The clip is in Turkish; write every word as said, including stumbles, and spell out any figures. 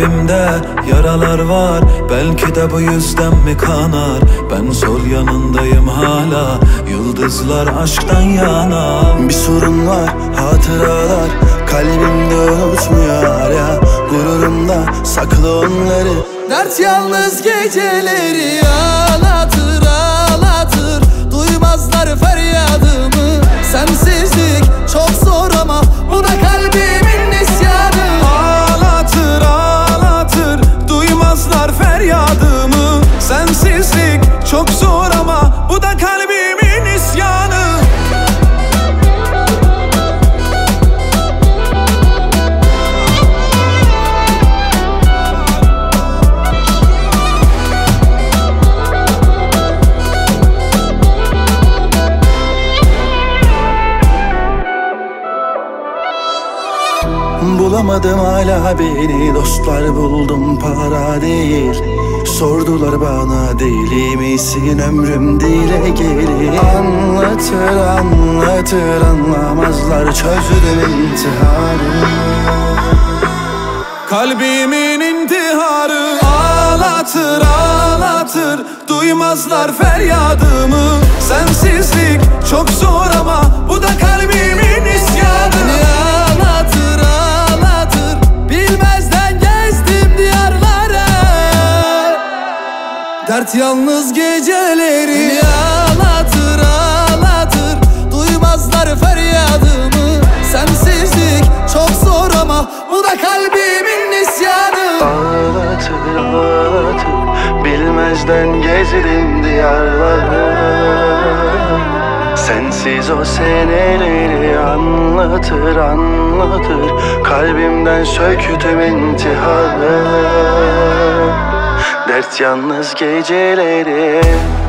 Kalbimde yaralar var, belki de bu yüzden mi kanar? Ben sol yanındayım hala, yıldızlar aşktan yana. Bir sorun var, hatıralar kalbimde unutmuyor hala. Gururumda saklı onları. Dert yalnız geceleri ağlatır ağlatır. Duymazlar feryadımı. Sensizlik çok zor ama bu da kalbimin isyanı. Ağlatır ağlatır, duymazlar feryadımı. Sensizlik çok zor ama bu da kalbimin isyanı. Bulamadım hala beni, dostlar buldum para değil. Sordular bana deli misin, ömrüm dile gelir. Anlatır anlatır anlamazlar, çözdüm intiharı. Kalbimin intiharı ağlatır ağlatır, duymazlar feryadımı. Sensizlik çok zor ama bu da kalbimin isyanı. Beni ağlatır ağlatır, bilmezden gezdim diyarlara. Dert yalnız geceleri. Beni ağlatır ağlatır, duymazlar feryadımı. Sensizlik çok zor ama bu da kalbimin isyanı. Ağlatır ağlatır, bilmezden gezdim diyarları. Sensiz o seneleri anlatır anlatır, kalbimden söktüm intiharı. Dert yalnız geceleri.